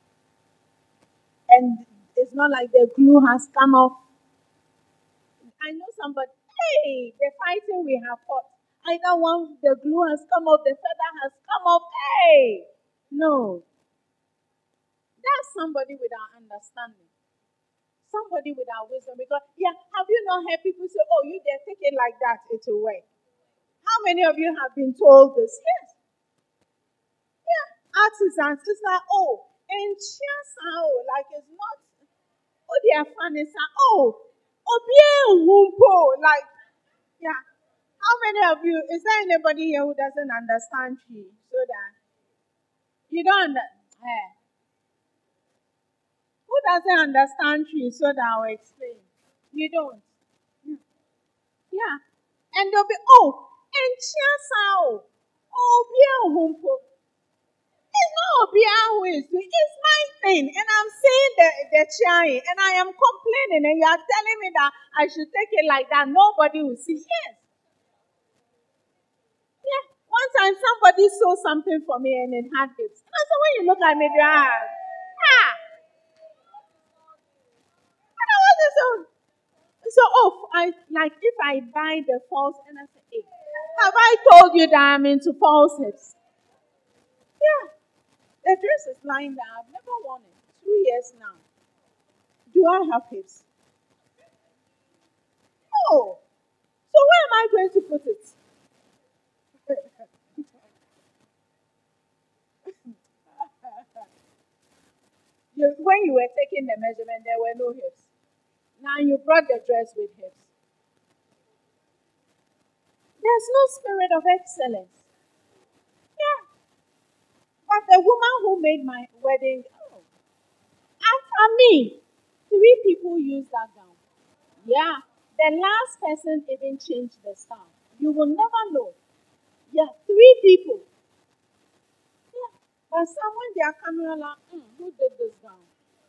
And it's not like the glue has come off. I know somebody, hey, the fighting we have fought. I know one, the glue has come off, the feather has come off. Hey, no. That's somebody without understanding. Somebody without wisdom. Because, yeah, have you not heard people say, oh, you dare take it like that, it will work? How many of you have been told this? Yes. Yeah. Artisans, it's like, oh, and just oh, like it's not, oh, they are funny, oh, oh, bien, like, yeah. How many of you, is there anybody here who doesn't understand tree? So that you don't understand? Eh. Who doesn't understand tree? So that I'll explain. You don't. Yeah. And they'll be, oh, and chiasao. Oh, bien, it's not Obia who is doing it's my thing. And I'm saying the, the chai, and I am complaining, and you are telling me that I should take it like that. Nobody will see. Yes. Yeah. One time somebody saw something for me and it had hips. And I said, when you look at me, you are, ah. And I wasn't so, so oh, I, like if I buy the false, and I say, hey, have I told you that I'm into false hips? Yeah. The dress is lying there. I've never worn it. Two years now. Do I have hips? No. So where am I going to put it? you, when you were taking the measurement, there were no hips. Now you brought the dress with hips. There's no spirit of excellence. Yeah. But the woman who made my wedding, oh, after me, three people used that gown. Yeah. The last person even changed the style. You will never know. Yeah, three people. Yeah. But someone their camera like, mm, who did this gown?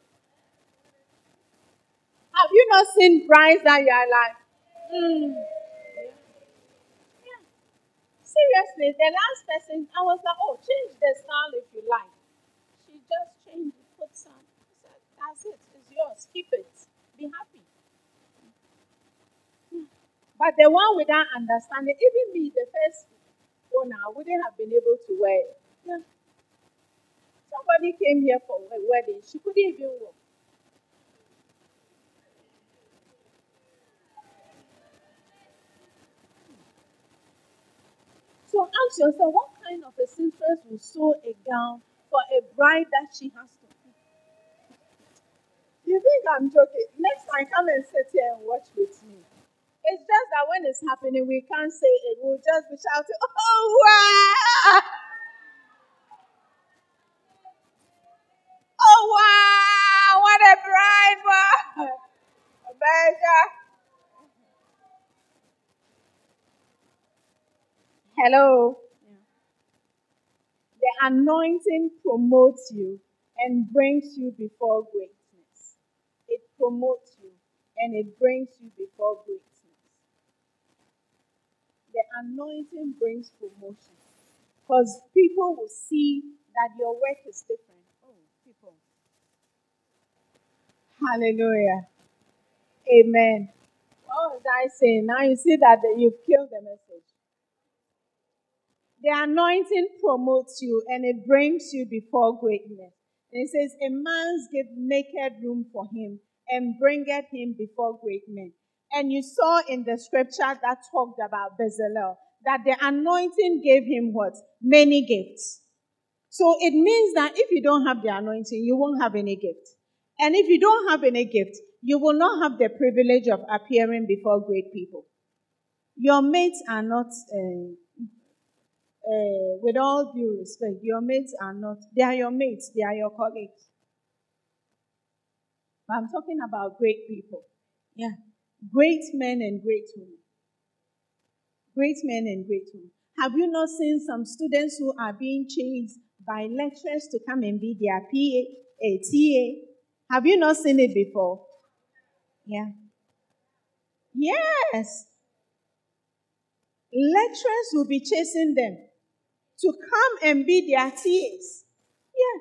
Have you not seen brides that you are like, mm. Yeah. Seriously, the last person, I was like, oh, change the style if you like. She just changed it, put some. I said, that's it, it's yours, keep it, be happy. But the one without understanding, even me, the first owner, I wouldn't have been able to wear it. Yeah. Somebody came here for a wedding, she couldn't even walk. So ask yourself, what kind of a seamstress will sew a gown for a bride that she has to do? You think I'm joking? Next time, come and sit here and watch with me. It's just that when it's happening, we can't say it. We'll just be shouting, oh, wow! Oh, wow! What a bride! Wow! Hello. The anointing promotes you and brings you before greatness. It promotes you and it brings you before greatness. The anointing brings promotion because people will see that your work is different. Oh, people. Hallelujah. Amen. What was I saying? Now you see that you've killed the message. The anointing promotes you and it brings you before greatness. And it says, a man's gift maketh room for him and bringeth him before great men. And you saw in the scripture that talked about Bezalel that the anointing gave him what? Many gifts. So it means that if you don't have the anointing, you won't have any gift. And if you don't have any gift, you will not have the privilege of appearing before great people. Your mates are not... Uh, Uh, with all due respect, your mates are not, they are your mates, they are your colleagues. But I'm talking about great people. Yeah. Great men and great women. Great men and great women. Have you not seen some students who are being chased by lecturers to come and be their P A, a T A? Have you not seen it before? Yeah. Yes. Lecturers will be chasing them to come and be their T As. Yeah.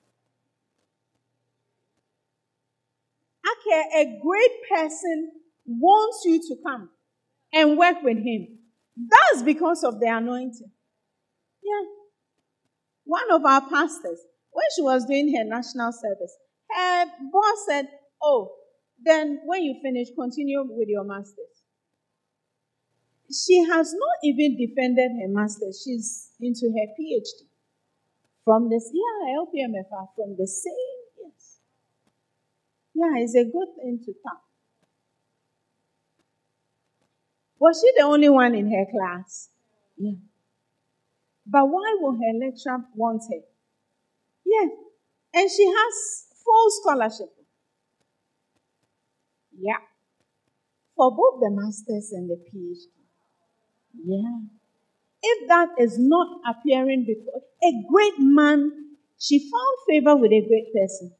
Okay, a great person wants you to come and work with him. That's because of the anointing. Yeah. One of our pastors, when she was doing her national service, her boss said, oh, then when you finish, continue with your master's. She has not even defended her master's. She's into her PhD. From this, yeah, L P M F R, from the same, yes. Yeah, it's a good thing to come. Was she the only one in her class? Yeah. But why will her lecturer want her? Yeah. And she has full scholarship. Yeah. For both the masters and the PhD. Yeah. If that is not appearing before a great man, she found favor with a great person.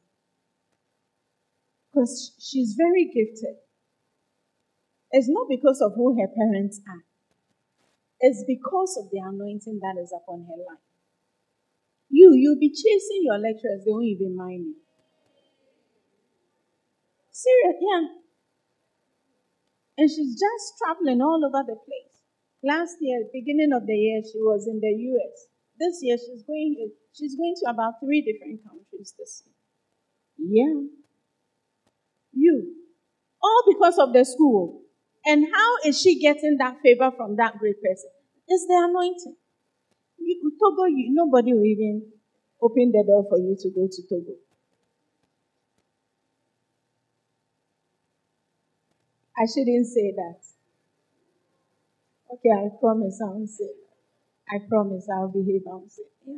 Because she's very gifted. It's not because of who her parents are. It's because of the anointing that is upon her life. You, you'll be chasing your lecturers, they won't even mind you. Serious, yeah. And she's just traveling all over the place. Last year, beginning of the year, she was in the U S. This year, she's going, she's going to about three different countries this year. Yeah. You. All because of the school. And how is she getting that favor from that great person? It's the anointing. You, Togo, you, nobody will even open the door for you to go to Togo. I shouldn't say that. Okay, I promise I won't say that. I promise I'll behave, I won't say it. Yeah.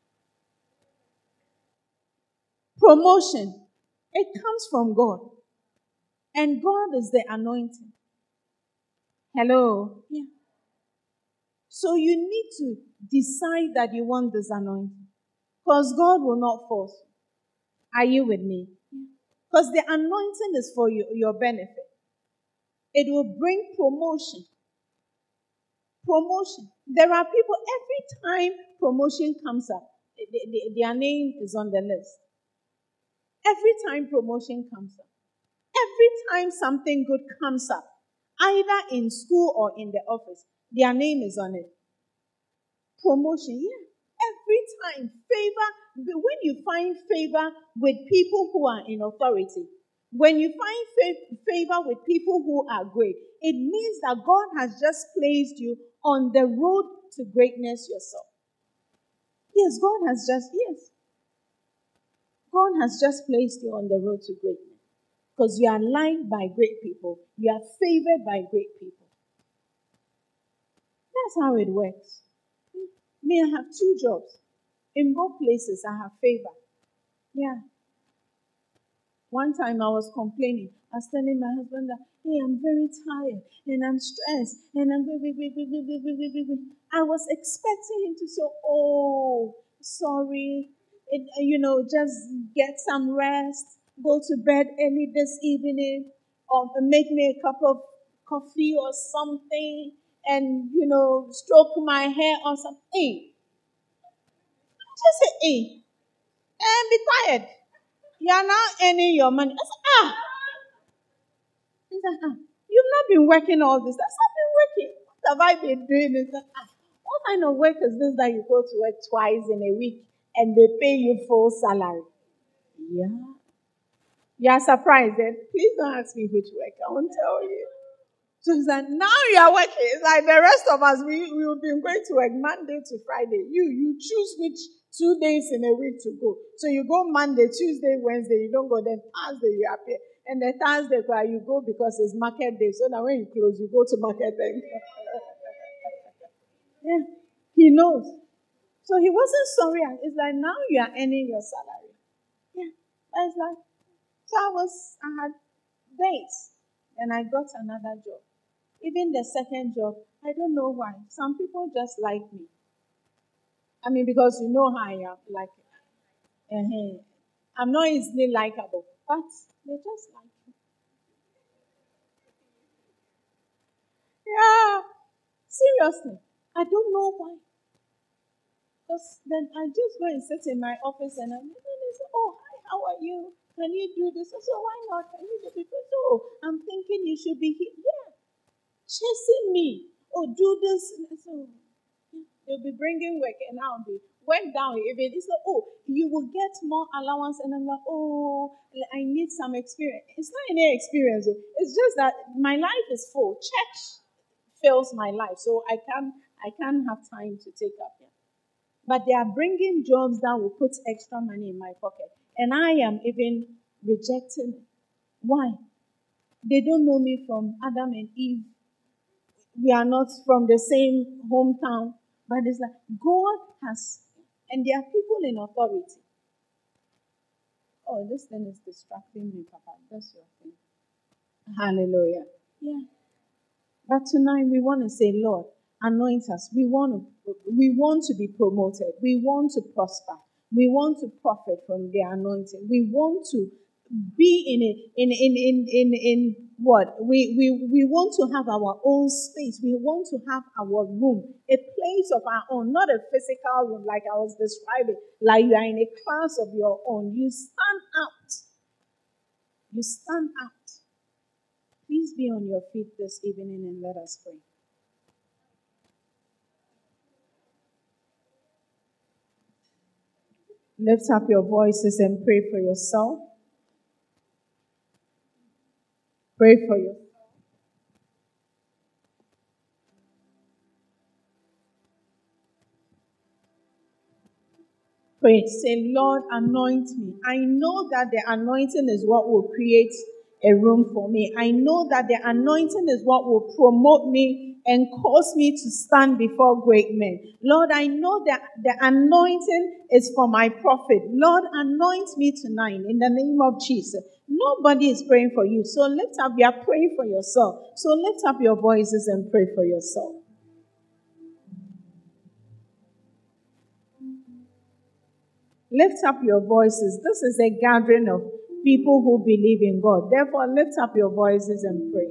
Promotion, it comes from God. And God is the anointing. Hello? Yeah. So you need to decide that you want this anointing. Because God will not force you. Are you with me? Because the anointing is for you, your benefit. It will bring promotion. Promotion. There are people, every time promotion comes up, their name is on the list. Every time promotion comes up. Every time something good comes up, either in school or in the office, their name is on it. Promotion, yeah. Every time, favor, when you find favor with people who are in authority, when you find favor with people who are great, it means that God has just placed you on the road to greatness yourself. Yes, God has just, yes. God has just placed you on the road to greatness. Because you are liked by great people. You are favored by great people. That's how it works. Me, I have two jobs. In both places, I have favor. Yeah. One time I was complaining. I was telling my husband that, hey, I'm very tired and I'm stressed and I'm... I was expecting him to say, oh, sorry. it, you know, just get some rest, go to bed early this evening, or make me a cup of coffee or something, and, you know, stroke my hair or something. Hey, just say, hey, and be quiet. You are now earning your money. I said, ah. He said, ah, you've not been working all this. I said, I've been working. What have I been doing? He said, ah, what kind of work is this that you go to work twice in a week and they pay you full salary? Yeah. You are surprised then? Please don't ask me which work. I won't tell you. So he's like, now you are working. It's like the rest of us, we, we will be going to work Monday to Friday. You, you choose which two days in a week to go. So you go Monday, Tuesday, Wednesday, you don't go. Then Thursday you appear. And the Thursday you go because it's market day. So now when you close, you go to market day. Yeah, he knows. So he wasn't sorry. It's like, now you are earning your salary. Yeah, it's like, so I was, I had days. And I got another job. Even the second job, I don't know why. Some people just like me. I mean, because you know how I am. Like, uh-huh. I'm not easily likable, but they just like me. Yeah, seriously. I don't know why. Because then I just go and sit in my office and I'm, and they say, oh, hi, how are you? Can you do this? I say, why not? Can you do this? Oh, I'm thinking you should be here. Yeah. Chasing me. Oh, do this. So they'll be bringing work and I'll be work down. If it is like, oh, you will get more allowance, and I'm like, oh, I need some experience. It's not any experience. It's just that my life is full. Church fills my life, so I can't I can't have time to take up here. But they are bringing jobs that will put extra money in my pocket, and I am even rejecting it. Why? They don't know me from Adam and Eve. We are not from the same hometown, but it's like God has, and there are people in authority. Oh, this thing is distracting me, Papa. That's your thing. Hallelujah. Yeah. But tonight we want to say, Lord, anoint us. We want to, we want to be promoted. We want to prosper. We want to profit from the anointing. We want to be in a, in in in in in what we we we want to have our own space. We want to have our room, a place of our own, not a physical room like I was describing. Like you are in a class of your own. You stand out. You stand out. Please be on your feet this evening and let us pray. Lift up your voices and pray for yourself. Pray for yourself. Pray. Say, Lord, anoint me. I know that the anointing is what will create a room for me. I know that the anointing is what will promote me and cause me to stand before great men. Lord, I know that the anointing is for my profit. Lord, anoint me tonight in the name of Jesus. Nobody is praying for you. So lift up, you are praying for yourself. So lift up your voices and pray for yourself. Lift up your voices. This is a gathering of people who believe in God. Therefore, lift up your voices and pray.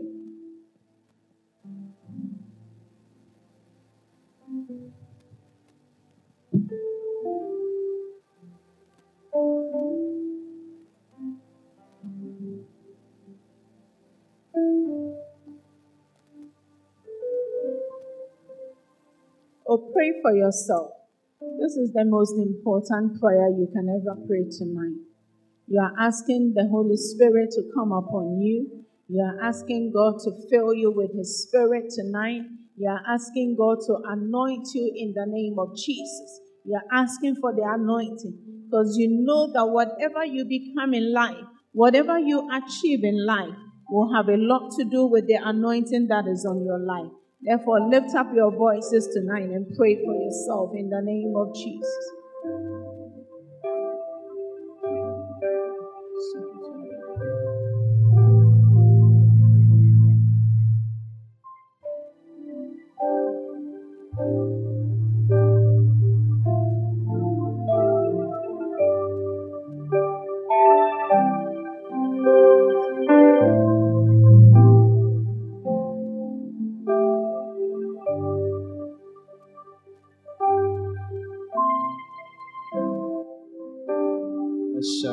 Or pray for yourself. This is the most important prayer you can ever pray tonight. You are asking the Holy Spirit to come upon you. You are asking God to fill you with His Spirit tonight. You are asking God to anoint you in the name of Jesus. You are asking for the anointing because you know that whatever you become in life, whatever you achieve in life, will have a lot to do with the anointing that is on your life. Therefore, lift up your voices tonight and pray for yourself in the name of Jesus.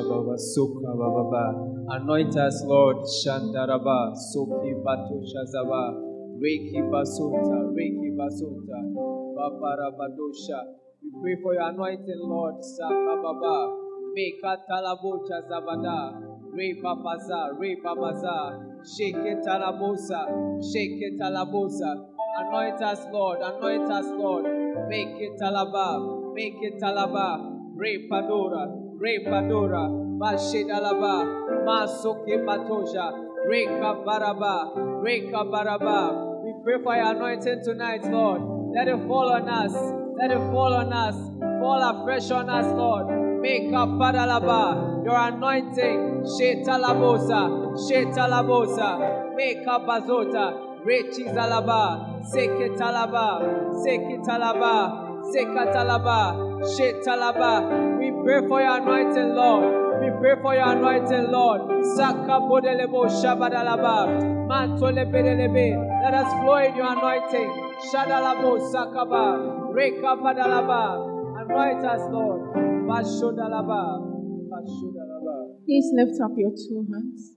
Baba Soka Baba. Anoint us, Lord. Shandaraba Soki Batu Shazaba. Reiki Basota, Reiki Basota, Babarabadosha. We pray for your anointing, Lord. Sakababa. Meka Talabocha Zabada. Re Babaza, Re Babaza. Shake Talabosa, Shake Talabosa. Anoint us, Lord. Anoint us, Lord. Make it Talaba, make it Talaba. Re Padora, Re Padora. Bashidalaba, Masoke Patosha. Re Kabaraba, Re Kabaraba. We pray for your anointing tonight, Lord. Let it fall on us. Let it fall on us. Fall afresh on us, Lord. Make up Padalaba, your anointing. Shetalabosa, Shetalabosa. Make up Bazota, Rechizalaba, Seketalaba, Seketalaba, Sekatalaba, Shetalaba. We pray for your anointing, Lord. We pray for your anointing, Lord. Sakabodelebo Shabadalaba. Mantolebelebe. Let us flow in your anointing. Shadalabo Sakaba. Reka Padalaba. Anoint us, Lord. Bashodalaba. Bashodalaba. Please lift up your two hands.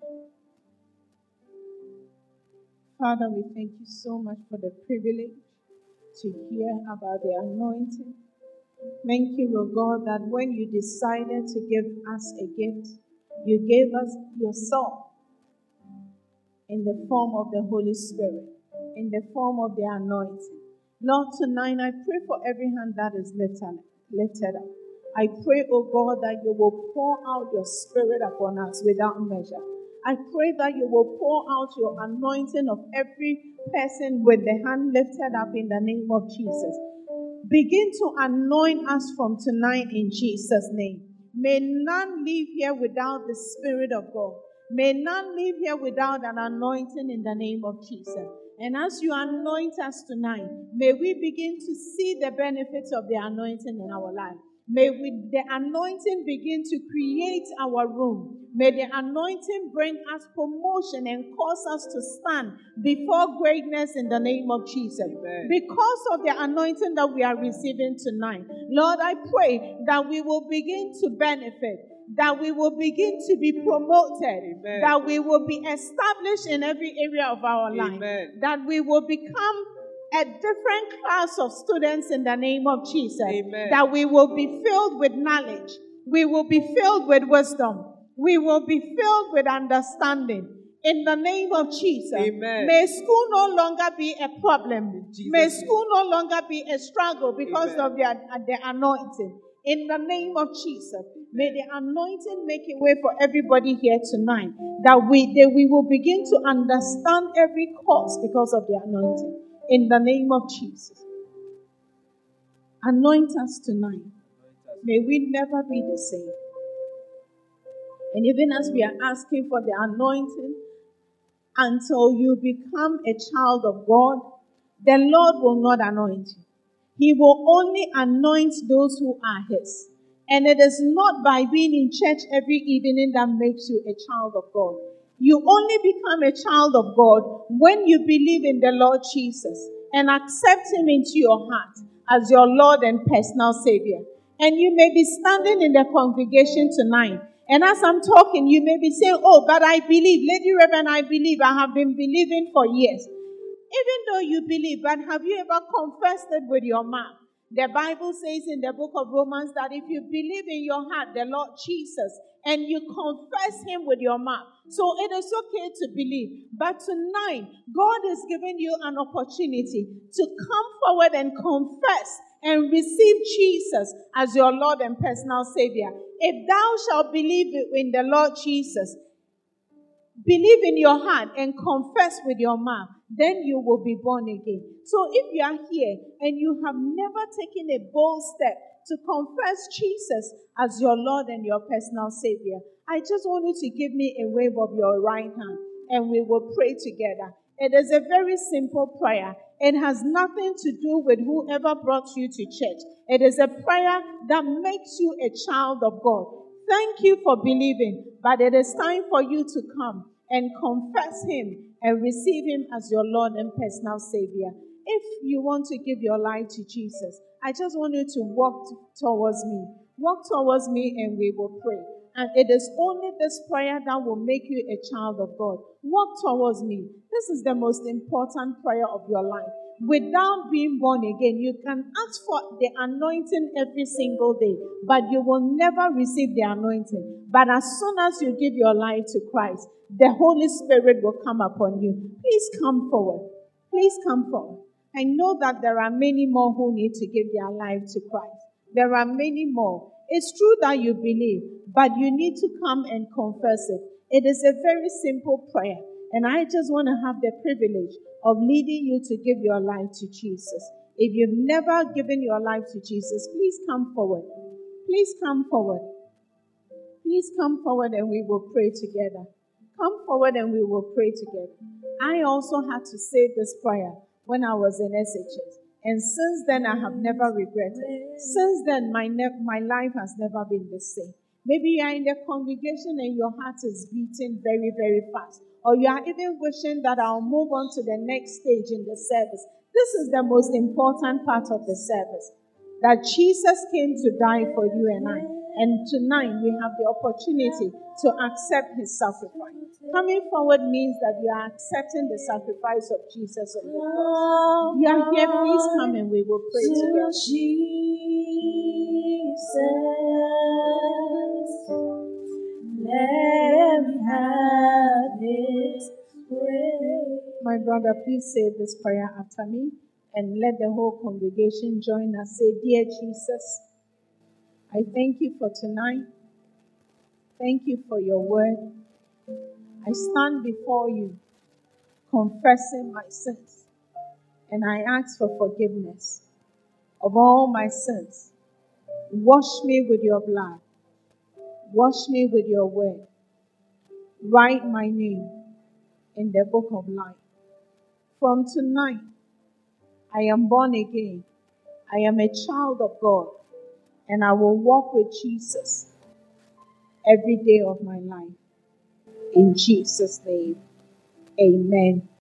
Father, we thank you so much for the privilege to hear about the anointing. Thank you, Lord God, that when you decided to give us a gift, you gave us yourself in the form of the Holy Spirit, in the form of the anointing. Lord, tonight I pray for every hand that is lifted, lifted up. I pray, oh God, that you will pour out your Spirit upon us without measure. I pray that you will pour out your anointing of every person with the hand lifted up in the name of Jesus. Begin to anoint us from tonight in Jesus' name. May none leave here without the Spirit of God. May none leave here without an anointing in the name of Jesus. And as you anoint us tonight, may we begin to see the benefits of the anointing in our life. May we, the anointing begin to create our room. May the anointing bring us promotion and cause us to stand before greatness in the name of Jesus. Amen. Because of the anointing that we are receiving tonight, Lord, I pray that we will begin to benefit, that we will begin to be promoted, Amen. that we will be established in every area of our life, Amen. that we will become a different class of students in the name of Jesus. Amen. That we will be filled with knowledge. We will be filled with wisdom. We will be filled with understanding. In the name of Jesus. Amen. May school no longer be a problem. May Jesus' school no longer be a struggle because Amen. of the, the anointing. In the name of Jesus. May the anointing make a way for everybody here tonight. That we, that we will begin to understand every cause because of the anointing. In the name of Jesus. Anoint us tonight. May we never be the same. And even as we are asking for the anointing, until you become a child of God, the Lord will not anoint you. He will only anoint those who are His. And it is not by being in church every evening that makes you a child of God. You only become a child of God when you believe in the Lord Jesus and accept Him into your heart as your Lord and personal Savior. And you may be standing in the congregation tonight, and as I'm talking, you may be saying, oh, but I believe, Lady Reverend, I believe, I have been believing for years. Even though you believe, but have you ever confessed it with your mouth? The Bible says in the book of Romans that if you believe in your heart the Lord Jesus and you confess Him with your mouth, so it is okay to believe. But tonight, God is giving you an opportunity to come forward and confess and receive Jesus as your Lord and personal Savior. If thou shalt believe in the Lord Jesus, believe in your heart and confess with your mouth, then you will be born again. So if you are here and you have never taken a bold step to confess Jesus as your Lord and your personal Savior, I just want you to give me a wave of your right hand and we will pray together. It is a very simple prayer. It has nothing to do with whoever brought you to church. It is a prayer that makes you a child of God. Thank you for believing, but it is time for you to come and confess Him and receive Him as your Lord and personal Savior. If you want to give your life to Jesus, I just want you to walk t- towards me. Walk towards me and we will pray. And it is only this prayer that will make you a child of God. Walk towards me. This is the most important prayer of your life. Without being born again, you can ask for the anointing every single day, but you will never receive the anointing. But as soon as you give your life to Christ, the Holy Spirit will come upon you. Please come forward. Please come forward. I know that there are many more who need to give their life to Christ. There are many more. It's true that you believe, but you need to come and confess it. It is a very simple prayer, and I just want to have the privilege of leading you to give your life to Jesus. If you've never given your life to Jesus, please come forward. Please come forward. Please come forward and we will pray together. Come forward and we will pray together. I also had to say this prayer when I was in S H S. And since then, I have never regretted. Since then, my, ne- my life has never been the same. Maybe you are in the congregation and your heart is beating very, very fast. Or you are even wishing that I'll move on to the next stage in the service. This is the most important part of the service. That Jesus came to die for you and I. And tonight we have the opportunity to accept his sacrifice. Coming forward means that you are accepting the sacrifice of Jesus on the cross. You are here, please come and we will pray together. Jesus, let him have his way. My brother, please say this prayer after me and let the whole congregation join us. Say, dear Jesus, I thank you for tonight. Thank you for your word. I stand before you, confessing my sins, and I ask for forgiveness of all my sins. Wash me with your blood. Wash me with your word. Write my name in the book of life. From tonight, I am born again. I am a child of God, and I will walk with Jesus every day of my life. In Jesus' name, amen.